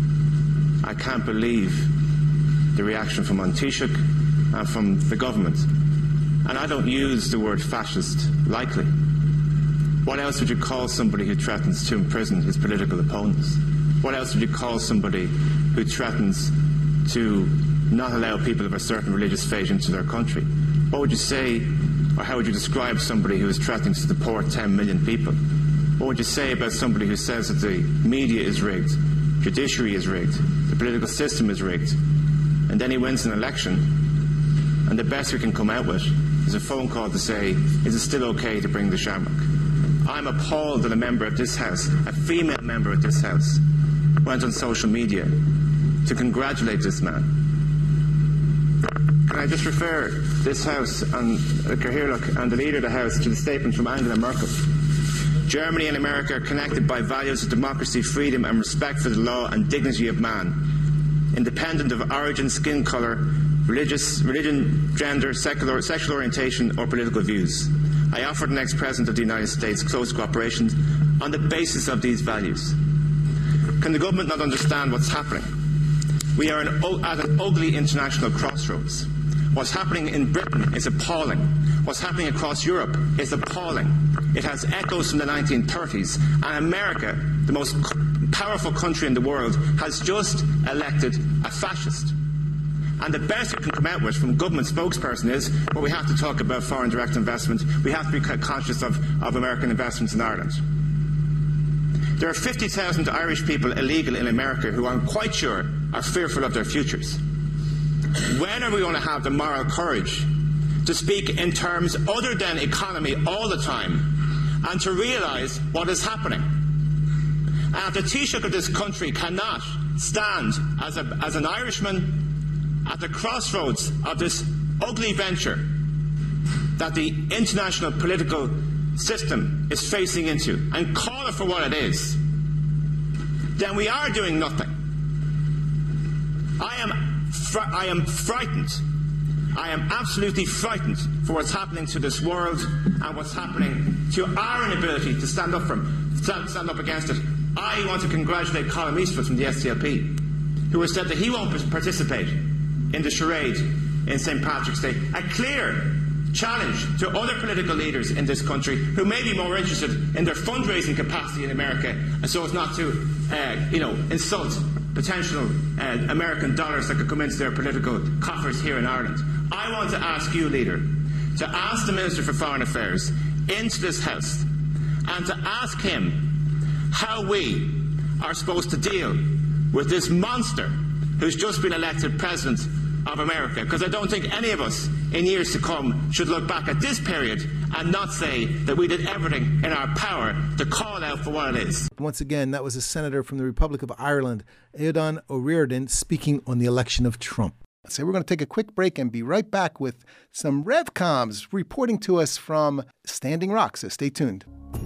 I can't believe the reaction from An Taoiseach and from the government. And I don't use the word fascist lightly. What else would you call somebody who threatens to imprison his political opponents? What else would you call somebody who threatens to not allow people of a certain religious faith into their country? What would you say, or how would you describe somebody who is threatening to deport 10 million people? What would you say about somebody who says that the media is rigged, judiciary is rigged, the political system is rigged. And then he wins an election, and the best we can come out with is a phone call to say, is it still okay to bring the shamrock? I'm appalled that a member of this House, a female member of this House, went on social media to congratulate this man. Can I just refer this House and Cathaoirleach and the Leader of the House to the statement from Angela Merkel? Germany and America are connected by values of democracy, freedom and respect for the law and dignity of man, independent of origin, skin colour, religion, gender, sexual orientation or political views. I offer the next President of the United States close cooperation on the basis of these values. Can the government not understand what's happening? We are at an ugly international crossroads. What's happening in Britain is appalling. What's happening across Europe is appalling. It has echoes from the 1930s, and America, the most powerful country in the world, has just elected a fascist. And the best we can come out with from government spokesperson is, well, we have to talk about foreign direct investment. We have to be conscious of American investments in Ireland. There are 50,000 Irish people illegal in America who I'm quite sure are fearful of their futures. When are we going to have the moral courage to speak in terms other than economy all the time and to realise what is happening? And the Taoiseach of this country cannot stand as an Irishman at the crossroads of this ugly venture that the international political system is facing into and call it for what it is, then we are doing nothing. I am frightened. I am absolutely frightened for what's happening to this world and what's happening to our inability to stand up against it. I want to congratulate Colin Eastwood from the SDLP, who has said that he won't participate in the charade in St. Patrick's Day. A clear challenge to other political leaders in this country who may be more interested in their fundraising capacity in America, so as not to, insult potential American dollars that could come into their political coffers here in Ireland. I want to ask you, Leader, to ask the Minister for Foreign Affairs into this House and to ask him how we are supposed to deal with this monster who's just been elected President of America, because I don't think any of us in years to come should look back at this period and not say that we did everything in our power to call out for what it is. Once again, that was a senator from the Republic of Ireland, Aodhán Ó Ríordáin, speaking on the election of Trump. So we're going to take a quick break and be right back with some RevComs reporting to us from Standing Rock, so stay tuned.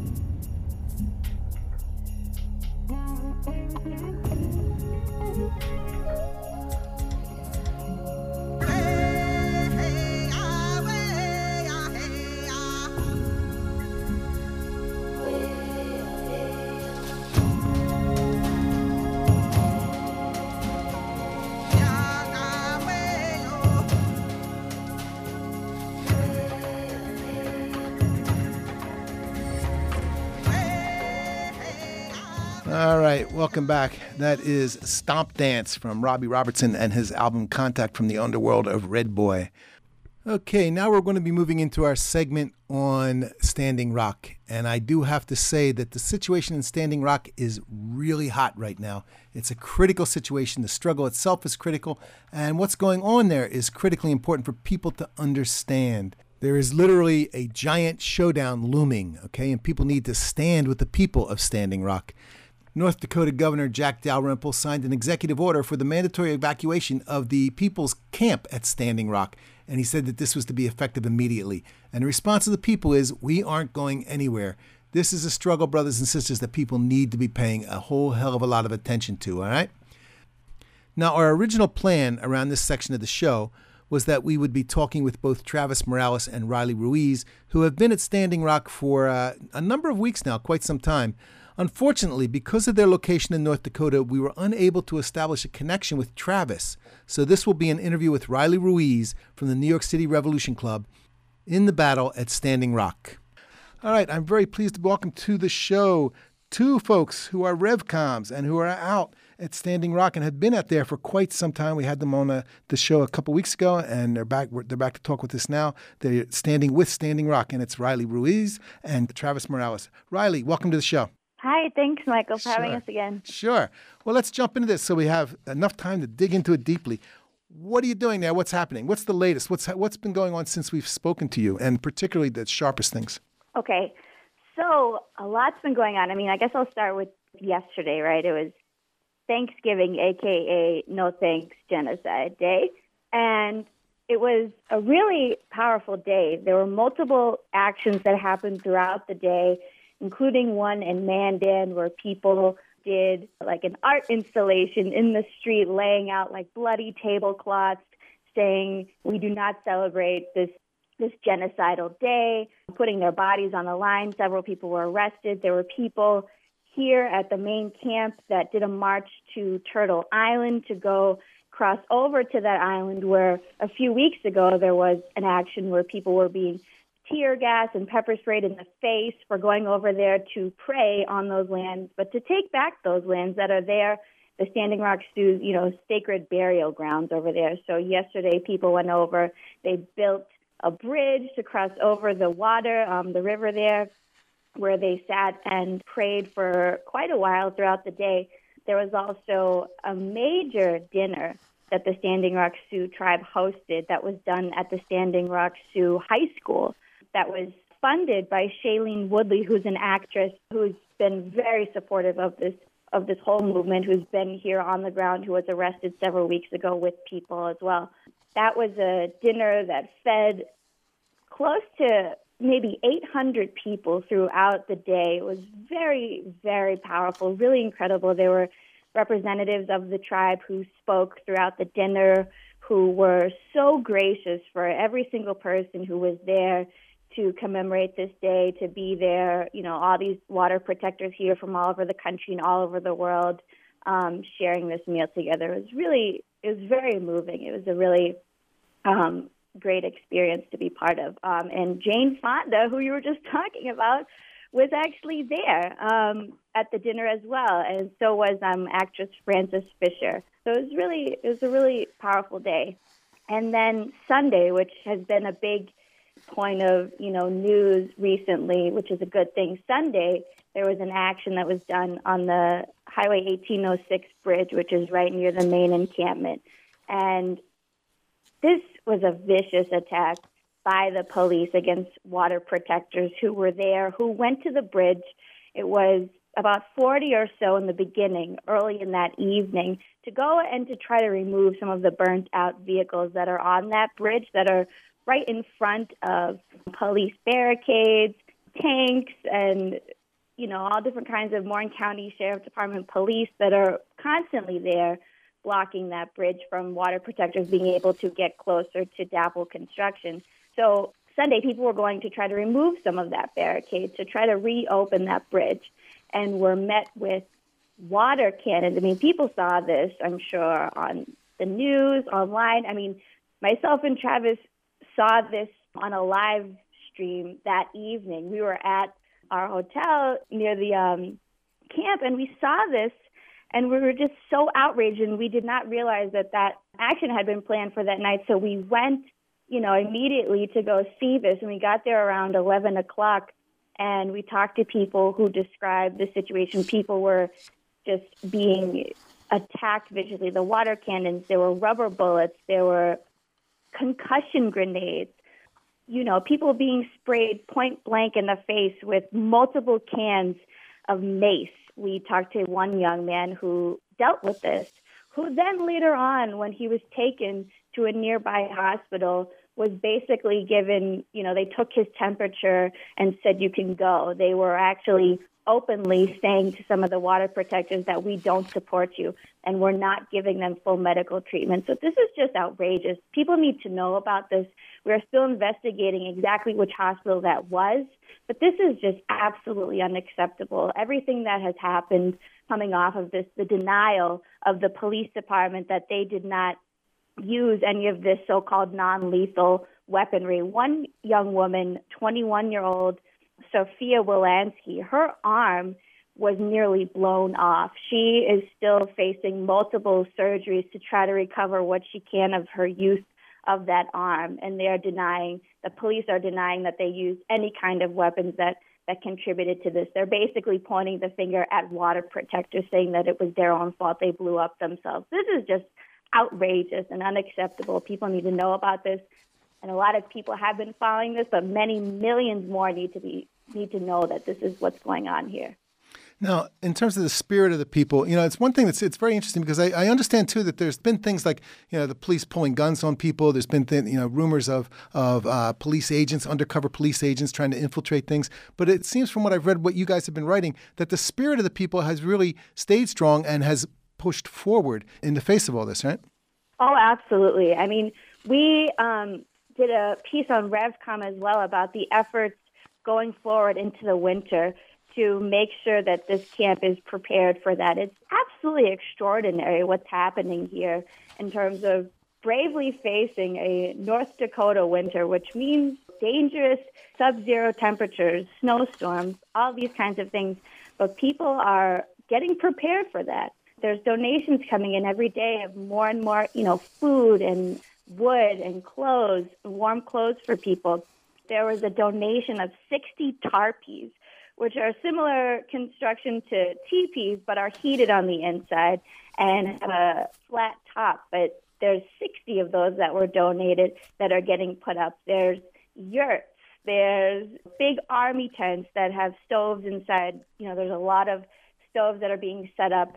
All right, welcome back. That is Stomp Dance from Robbie Robertson and his album Contact from the Underworld of Red Boy. Okay, now we're going to be moving into our segment on Standing Rock. And I do have to say that the situation in Standing Rock is really hot right now. It's a critical situation. The struggle itself is critical. And what's going on there is critically important for people to understand. There is literally a giant showdown looming, okay? And people need to stand with the people of Standing Rock. North Dakota Governor Jack Dalrymple signed an executive order for the mandatory evacuation of the people's camp at Standing Rock, and he said that this was to be effective immediately. And the response of the people is, we aren't going anywhere. This is a struggle, brothers and sisters, that people need to be paying a whole hell of a lot of attention to, all right? Now, our original plan around this section of the show was that we would be talking with both Travis Morales and Riley Ruiz, who have been at Standing Rock for a number of weeks now, quite some time. Unfortunately, because of their location in North Dakota, we were unable to establish a connection with Travis. So this will be an interview with Riley Ruiz from the New York City Revolution Club in the battle at Standing Rock. All right, I'm very pleased to welcome to the show two folks who are RevComs and who are out at Standing Rock and have been out there for quite some time. We had them on the show a couple weeks ago, and they're back to talk with us now. They're standing with Standing Rock, and it's Riley Ruiz and Travis Morales. Riley, welcome to the show. Hi, thanks, Michael, for having Sure. us again. Sure. Well, let's jump into this so we have enough time to dig into it deeply. What are you doing there? What's happening? What's the latest? What's been going on since we've spoken to you, and particularly the sharpest things? Okay, so a lot's been going on. I mean, I guess I'll start with yesterday, right? It was Thanksgiving, a.k.a. No Thanks Genocide Day, and it was a really powerful day. There were multiple actions that happened throughout the day, including one in Mandan where people did like an art installation in the street, laying out like bloody tablecloths saying we do not celebrate this genocidal day, putting their bodies on the line. Several people were arrested. There were people here at the main camp that did a march to Turtle Island to go cross over to that island where a few weeks ago there was an action where people were being tear gas and pepper sprayed in the face for going over there to pray on those lands, but to take back those lands that are there, the Standing Rock Sioux, sacred burial grounds over there. So yesterday people went over, they built a bridge to cross over the water, the river there, where they sat and prayed for quite a while throughout the day. There was also a major dinner that the Standing Rock Sioux tribe hosted that was done at the Standing Rock Sioux High School that was funded by Shailene Woodley, who's an actress who's been very supportive of this whole movement, who's been here on the ground, who was arrested several weeks ago with people as well. That was a dinner that fed close to maybe 800 people throughout the day. It was very, very powerful, really incredible. There were representatives of the tribe who spoke throughout the dinner, who were so gracious for every single person who was there to commemorate this day, to be there. All these water protectors here from all over the country and all over the world sharing this meal together. It was very moving. It was a really great experience to be part of. And Jane Fonda, who you were just talking about, was actually there at the dinner as well, and so was actress Frances Fisher. So it was a really powerful day. And then Sunday, which has been a big point of news recently, which is a good thing. Sunday, there was an action that was done on the Highway 1806 bridge, which is right near the main encampment, and this was a vicious attack by the police against water protectors who were there, who went to the bridge. It was about 40 or so in the beginning, early in that evening, to go and to try to remove some of the burnt-out vehicles that are on that bridge that are right in front of police barricades, tanks, and all different kinds of Morgan County Sheriff Department police that are constantly there blocking that bridge from water protectors being able to get closer to DAPL construction. So Sunday, people were going to try to remove some of that barricade to try to reopen that bridge, and were met with water cannons. I mean, people saw this, I'm sure, on the news, online. I mean, myself and Travis saw this on a live stream that evening. We were at our hotel near the camp, and we saw this, and we were just so outraged, and we did not realize that action had been planned for that night. So we went, immediately to go see this, and we got there around 11 o'clock, and we talked to people who described the situation. People were just being attacked visually. The water cannons, there were rubber bullets, there were concussion grenades, people being sprayed point blank in the face with multiple cans of mace. We talked to one young man who dealt with this, who then later on, when he was taken to a nearby hospital, was basically given, they took his temperature and said, you can go. They were actually openly saying to some of the water protectors that we don't support you, and we're not giving them full medical treatment. So this is just outrageous. People need to know about this. We're still investigating exactly which hospital that was, but this is just absolutely unacceptable. Everything that has happened coming off of this, the denial of the police department that they did not use any of this so-called non-lethal weaponry. One young woman, 21-year-old Sophia Wilansky, her arm was nearly blown off. She is still facing multiple surgeries to try to recover what she can of her use of that arm. And the police are denying that they used any kind of weapons that that contributed to this. They're basically pointing the finger at water protectors, saying that it was their own fault. They blew up themselves. This is just outrageous and unacceptable. People need to know about this. And a lot of people have been following this, but many millions more need to know that this is what's going on here. Now, in terms of the spirit of the people, it's one thing it's very interesting because I understand too that there's been things like the police pulling guns on people. There's been rumors of police agents, undercover police agents trying to infiltrate things. But it seems from what I've read, what you guys have been writing, that the spirit of the people has really stayed strong and has pushed forward in the face of all this, right? Oh, absolutely. I mean, we did a piece on RevCom as well about the efforts going forward into the winter to make sure that this camp is prepared for that. It's absolutely extraordinary what's happening here in terms of bravely facing a North Dakota winter, which means dangerous sub-zero temperatures, snowstorms, all these kinds of things. But people are getting prepared for that. There's donations coming in every day of more and more, food and wood and clothes, warm clothes for people. There was a donation of 60 tarpies, which are similar construction to teepees, but are heated on the inside and have a flat top. But there's 60 of those that were donated that are getting put up. There's yurts. There's big army tents that have stoves inside. There's a lot of stoves that are being set up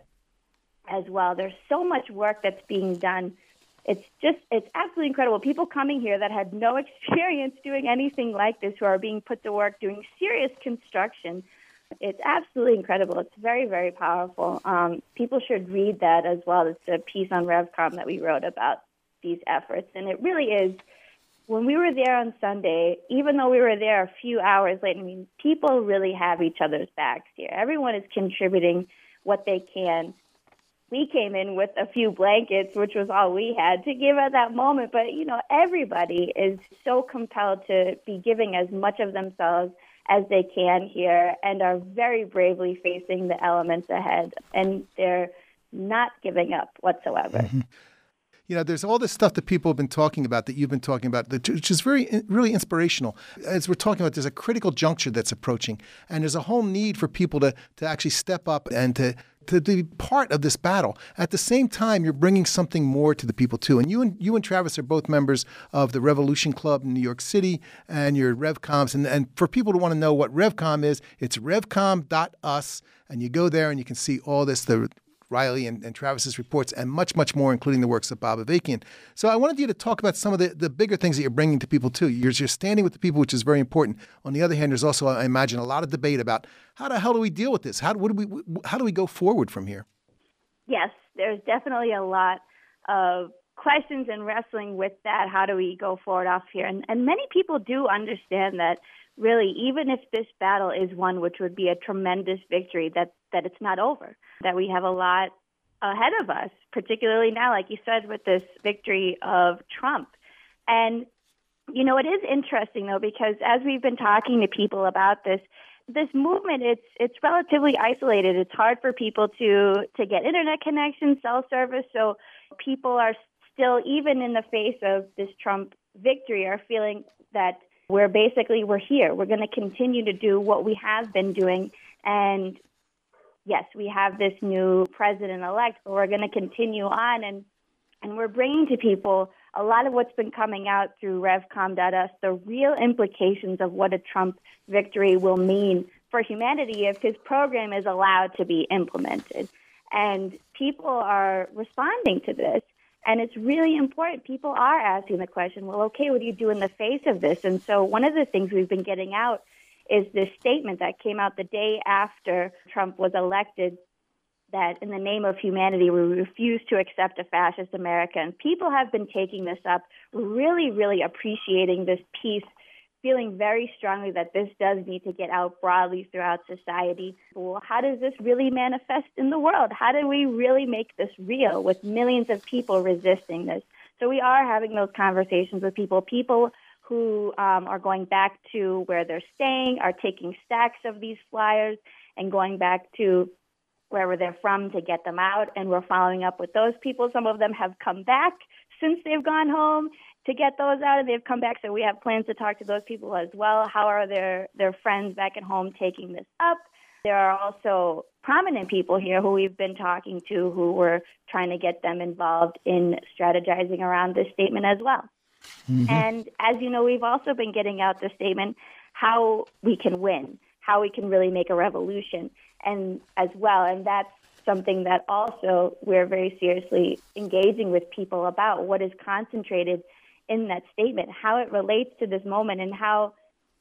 as well. There's so much work that's being done. It's absolutely incredible. People coming here that had no experience doing anything like this, who are being put to work doing serious construction. It's absolutely incredible. It's very, very powerful. People should read that as well. It's a piece on RevCom that we wrote about these efforts. And it really is, when we were there on Sunday, even though we were there a few hours late, people really have each other's backs here. Everyone is contributing what they can. We came in with a few blankets, which was all we had to give at that moment. But, everybody is so compelled to be giving as much of themselves as they can here and are very bravely facing the elements ahead. And they're not giving up whatsoever. Mm-hmm. There's all this stuff that people have been talking about, that you've been talking about, which is really inspirational. As we're talking about, there's a critical juncture that's approaching, and there's a whole need for people to actually step up and to be part of this battle. At the same time, you're bringing something more to the people too. And you and Travis are both members of the Revolution Club in New York City, and you're RevComs. And for people to want to know what RevCom is, it's revcom.us, and you go there and you can see all this, the Riley and Travis's reports, and much, much more, including the works of Bob Avakian. So I wanted you to talk about some of the bigger things that you're bringing to people, too. You're standing with the people, which is very important. On the other hand, there's also, I imagine, a lot of debate about how the hell do we deal with this? How do we go forward from here? Yes, there's definitely a lot of questions and wrestling with that. How do we go forward off here? And many people do understand that, really, even if this battle is won, which would be a tremendous victory, that it's not over, that we have a lot ahead of us, particularly now, like you said, with this victory of Trump. And, it is interesting, though, because as we've been talking to people about this movement, it's relatively isolated. It's hard for people to get internet connection, cell service. So people are still, even in the face of this Trump victory, are feeling that we're here. We're going to continue to do what we have been doing. And yes, we have this new president-elect, but we're going to continue on. And we're bringing to people a lot of what's been coming out through revcom.us, the real implications of what a Trump victory will mean for humanity if his program is allowed to be implemented. And people are responding to this. And it's really important. People are asking the question, well, okay, what do you do in the face of this? And so one of the things we've been getting out is this statement that came out the day after Trump was elected, that in the name of humanity, we refuse to accept a fascist America. And people have been taking this up, really, really appreciating this piece, feeling very strongly that this does need to get out broadly throughout society. Well, how does this really manifest in the world? How do we really make this real with millions of people resisting this? So we are having those conversations with people who are going back to where they're staying, are taking stacks of these flyers and going back to wherever they're from to get them out. And we're following up with those people. Some of them have come back since they've gone home to get those out, and they've come back. So we have plans to talk to those people as well. How are their friends back at home taking this up? There are also prominent people here who we've been talking to who we're trying to get them involved in strategizing around this statement as well. Mm-hmm. And as you know, we've also been getting out the statement how we can win, how we can really make a revolution, and as well. And that's something that also we're very seriously engaging with people about, what is concentrated in that statement, how it relates to this moment, and how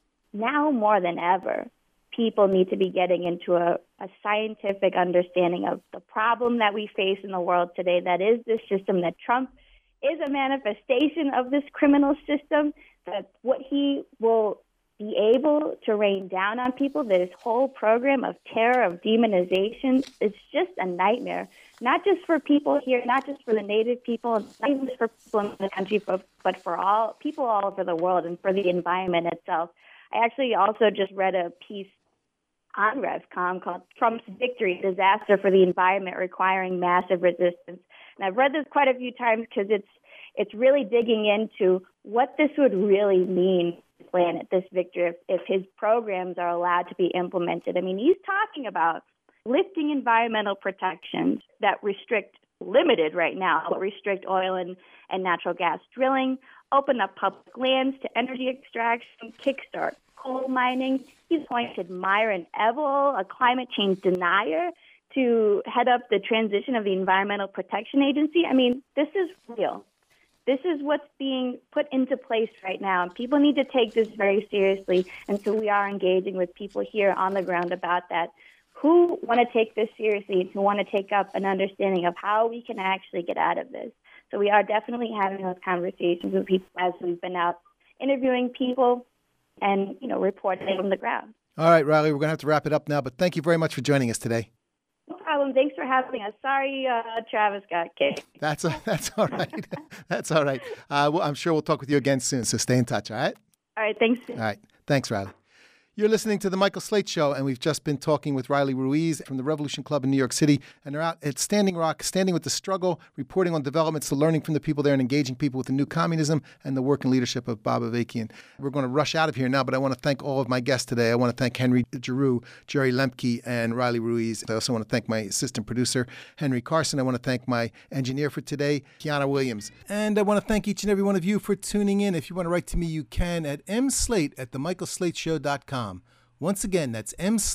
now more than ever, people need to be getting into a scientific understanding of the problem that we face in the world today, that is this system, that Trump is a manifestation of this criminal system, that what he will be able to rain down on people, this whole program of terror, of demonization, is just a nightmare, not just for people here, not just for the Native people, not even just for people in the country, but for all people all over the world and for the environment itself. I actually also just read a piece on RevCom called Trump's Victory, Disaster for the Environment Requiring Massive Resistance. And I've read this quite a few times because it's really digging into what this would really mean to the planet, this victory, if his programs are allowed to be implemented. I mean, he's talking about lifting environmental protections that limited right now, but restrict oil and natural gas drilling, open up public lands to energy extraction, kickstart coal mining. He's appointed Myron Evell, a climate change denier, to head up the transition of the Environmental Protection Agency. I mean, this is real. This is what's being put into place right now, and people need to take this very seriously. And so we are engaging with people here on the ground about that, who want to take this seriously and who want to take up an understanding of how we can actually get out of this. So we are definitely having those conversations with people as we've been out interviewing people and, reporting from the ground. All right, Riley, we're going to have to wrap it up now, but thank you very much for joining us today. No problem. Thanks for having us. Sorry, Travis got kicked. That's all right. That's all right. I'm sure we'll talk with you again soon, so stay in touch, all right? All right, thanks. All right. Thanks, Riley. You're listening to The Michael Slate Show, and we've just been talking with Riley Ruiz from the Revolution Club in New York City. And they're out at Standing Rock, standing with the struggle, reporting on developments, learning from the people there, and engaging people with the new communism and the work and leadership of Bob Avakian. We're going to rush out of here now, but I want to thank all of my guests today. I want to thank Henry Giroux, Jerry Lemke, and Riley Ruiz. I also want to thank my assistant producer, Henry Carson. I want to thank my engineer for today, Kiana Williams. And I want to thank each and every one of you for tuning in. If you want to write to me, you can at mslate@themichaelslateshow.com. Once again, that's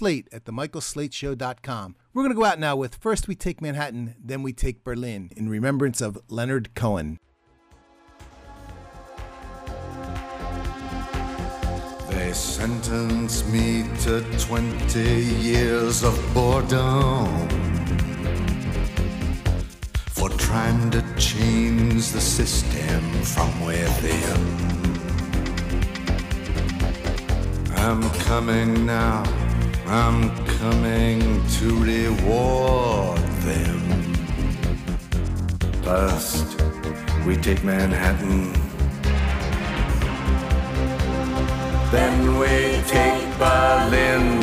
mslate@themichaelslateshow.com. We're going to go out now with First We Take Manhattan, Then We Take Berlin, in remembrance of Leonard Cohen. They sentenced me to 20 years of boredom for trying to change the system from within. I'm coming now, I'm coming to reward them. First, we take Manhattan, then we take Berlin.